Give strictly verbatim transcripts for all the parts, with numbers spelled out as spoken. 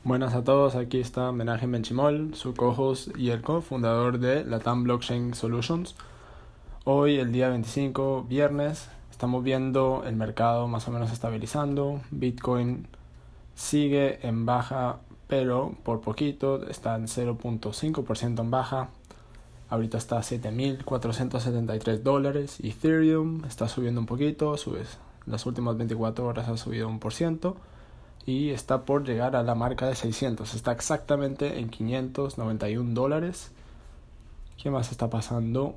Buenas a todos, aquí está Menahem Benchimol, su co-host y el cofundador de Latam Blockchain Solutions. Hoy, el día veinticinco, viernes, estamos viendo el mercado más o menos estabilizando. Bitcoin sigue en baja, pero por poquito, está en cero punto cinco por ciento en baja. Ahorita está a siete mil cuatrocientos setenta y tres dólares. Ethereum está subiendo un poquito, sube, las últimas veinticuatro horas ha subido un por ciento. Y está por llegar a la marca de seiscientos. Está exactamente en quinientos noventa y un dólares. ¿Qué más está pasando?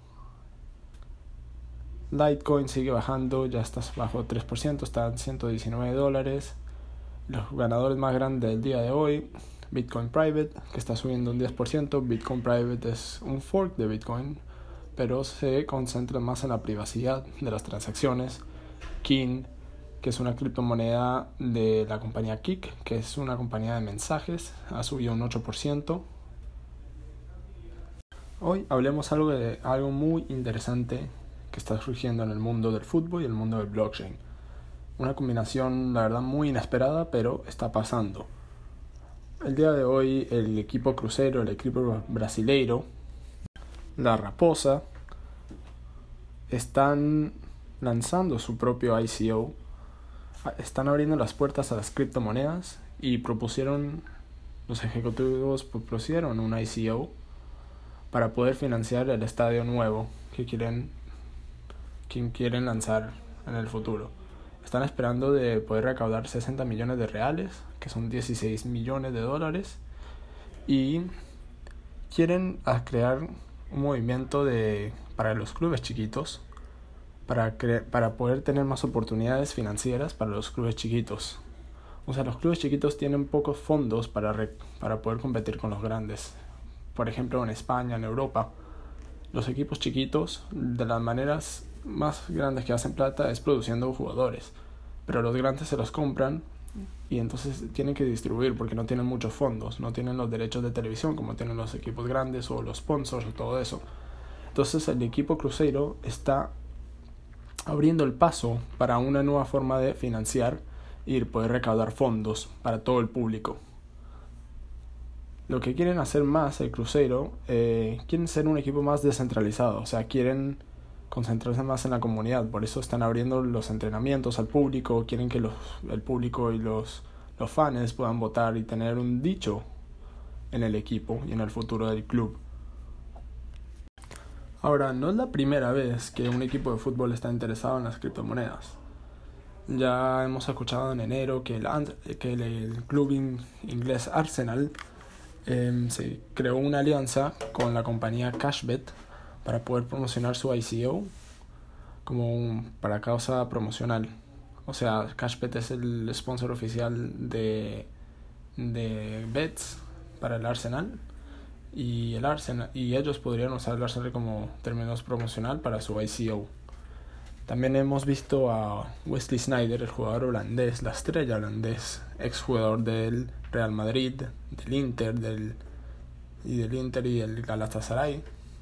Litecoin sigue bajando, ya está bajo tres por ciento, está en ciento diecinueve dólares. Los ganadores más grandes del día de hoy, Bitcoin Private, que está subiendo un diez por ciento. Bitcoin Private es un fork de Bitcoin, pero se concentra más en la privacidad de las transacciones. Kin, que es una criptomoneda de la compañía Kik, que es una compañía de mensajes, ha subido un ocho por ciento. Hoy hablemos algo de algo muy interesante que está surgiendo en el mundo del fútbol y el mundo del blockchain. Una combinación, la verdad, muy inesperada, pero está pasando. El día de hoy, el equipo crucero, el equipo brasileiro, la Raposa, están lanzando su propio I C O. Están abriendo las puertas a las criptomonedas y propusieron, los ejecutivos propusieron un I C O para poder financiar el estadio nuevo que quieren, que quieren lanzar en el futuro. Están esperando de poder recaudar sesenta millones de reales, que son dieciséis millones de dólares, y quieren crear un movimiento de, para los clubes chiquitos, Para, cre- para poder tener más oportunidades financieras para los clubes chiquitos. O sea, los clubes chiquitos tienen pocos fondos para, re- para poder competir con los grandes. Por ejemplo, en España, en Europa, los equipos chiquitos, de las maneras más grandes que hacen plata es produciendo jugadores. Pero los grandes se los compran y entonces tienen que distribuir porque no tienen muchos fondos, no tienen los derechos de televisión como tienen los equipos grandes o los sponsors o todo eso. Entonces el equipo cruceiro está abriendo el paso para una nueva forma de financiar y poder recaudar fondos para todo el público. Lo que quieren hacer más el crucero, eh, quieren ser un equipo más descentralizado, o sea, quieren concentrarse más en la comunidad, por eso están abriendo los entrenamientos al público, quieren que los, el público y los, los fans puedan votar y tener un dicho en el equipo y en el futuro del club. Ahora, no es la primera vez que un equipo de fútbol está interesado en las criptomonedas. Ya hemos escuchado en enero que el, que el, el club in, inglés Arsenal eh, se creó una alianza con la compañía Cashbet para poder promocionar su I C O como un, para causa promocional. O sea, Cashbet es el sponsor oficial de, de bets para el Arsenal. Y el Arsenal y ellos podrían usar el Arsenal como términos promocional para su I C O. También hemos visto a Wesley Sneijder, el jugador holandés, la estrella holandés, exjugador del Real Madrid, del Inter, del y del Inter y del Galatasaray,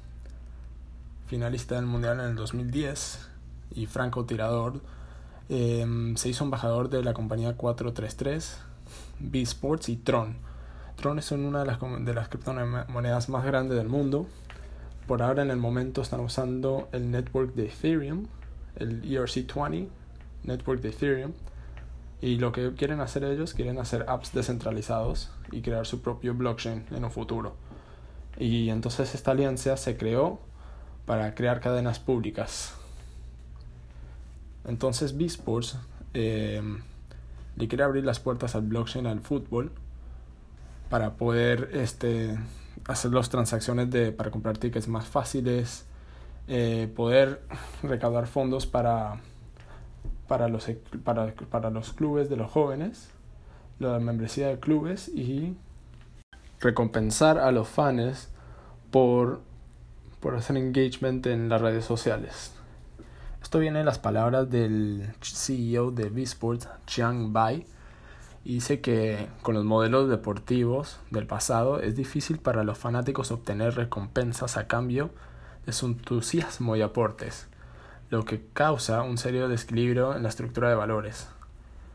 finalista del Mundial en el dos mil diez y francotirador, eh, se hizo embajador de la compañía cuatrocientos treinta y tres, B Sports y Tron. Tron es una de las, de las criptomonedas más grandes del mundo. Por ahora, en el momento, están usando el network de Ethereum, el E R C veinte network de Ethereum. Y lo que quieren hacer ellos, quieren hacer apps descentralizados y crear su propio blockchain en un futuro. Y entonces esta alianza se creó para crear cadenas públicas. Entonces B Sports eh, le quiere abrir las puertas al blockchain, al fútbol, para poder este, hacer las transacciones de, para comprar tickets más fáciles, eh, poder recaudar fondos para, para, los, para, para los clubes de los jóvenes, la membresía de clubes y recompensar a los fans por, por hacer engagement en las redes sociales. Esto viene de las palabras del C E O de B Sports, Jiang Bai. Y dice que con los modelos deportivos del pasado es difícil para los fanáticos obtener recompensas a cambio de su entusiasmo y aportes, lo que causa un serio desequilibrio en la estructura de valores.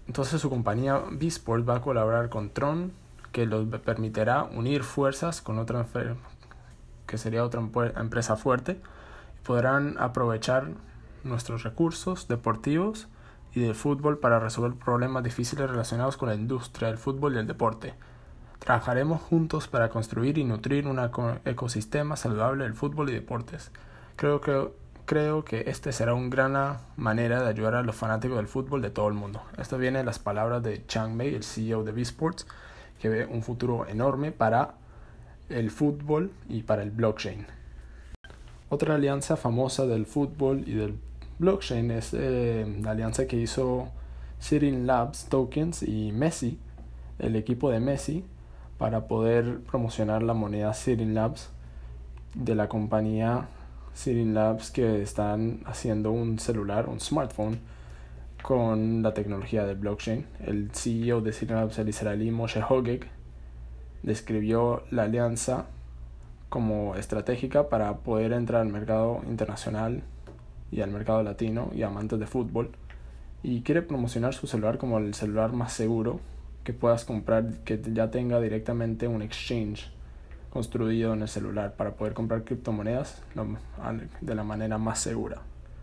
Entonces su compañía B-Sport va a colaborar con Tron, que los permitirá unir fuerzas con otra que sería otra empresa fuerte, y podrán aprovechar nuestros recursos deportivos y del fútbol para resolver problemas difíciles relacionados con la industria del fútbol y el deporte. Trabajaremos juntos para construir y nutrir un ecosistema saludable del fútbol y deportes. Creo que, creo que este será una gran manera de ayudar a los fanáticos del fútbol de todo el mundo. Esto viene de las palabras de Chang Mei, el C E O de B-Sports, que ve un futuro enorme para el fútbol y para el blockchain. Otra alianza famosa del fútbol y del blockchain es eh, la alianza que hizo Seeding Labs Tokens y Messi, el equipo de Messi, para poder promocionar la moneda Seeding Labs de la compañía Seeding Labs, que están haciendo un celular, un smartphone con la tecnología de blockchain. El C E O de Seeding Labs, el israelí Moshe Hogeg, describió la alianza como estratégica para poder entrar al mercado internacional y al mercado latino y amantes de fútbol, y quiere promocionar su celular como el celular más seguro que puedas comprar, que ya tenga directamente un exchange construido en el celular para poder comprar criptomonedas de la manera más segura.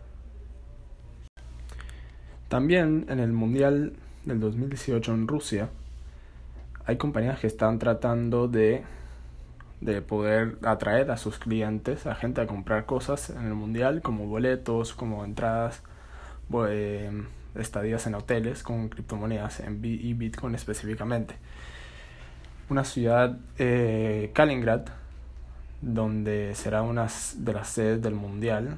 También en el Mundial del dos mil dieciocho en Rusia hay compañías que están tratando de, de poder atraer a sus clientes, a gente a comprar cosas en el Mundial, como boletos, como entradas, eh, estadías en hoteles con criptomonedas en B- y Bitcoin específicamente. Una ciudad, eh, Kaliningrad, donde será una de las sedes del Mundial,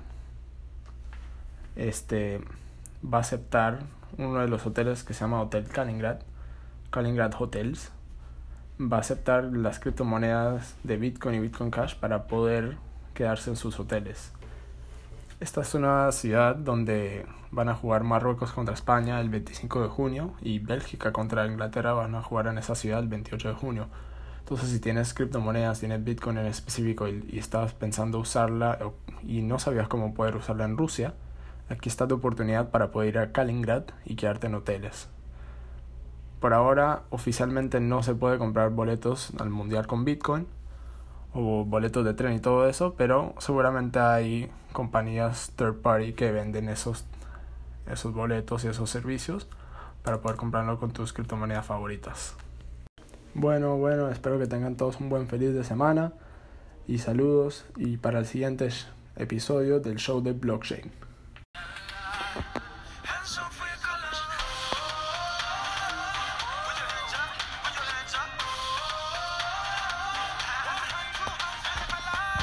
este, va a aceptar uno de los hoteles que se llama Hotel Kaliningrad, Kaliningrad Hotels, va a aceptar las criptomonedas de Bitcoin y Bitcoin Cash para poder quedarse en sus hoteles. Esta es una ciudad donde van a jugar Marruecos contra España el veinticinco de junio y Bélgica contra Inglaterra van a jugar en esa ciudad el veintiocho de junio. Entonces, si tienes criptomonedas, tienes Bitcoin en específico y, y estabas pensando usarla y no sabías cómo poder usarla en Rusia, aquí está tu oportunidad para poder ir a Kaliningrad y quedarte en hoteles. Por ahora, oficialmente no se puede comprar boletos al Mundial con Bitcoin o boletos de tren y todo eso, pero seguramente hay compañías third party que venden esos, esos boletos y esos servicios para poder comprarlo con tus criptomonedas favoritas. Bueno, bueno, espero que tengan todos un buen feliz de semana y saludos, y para el siguiente episodio del show de blockchain.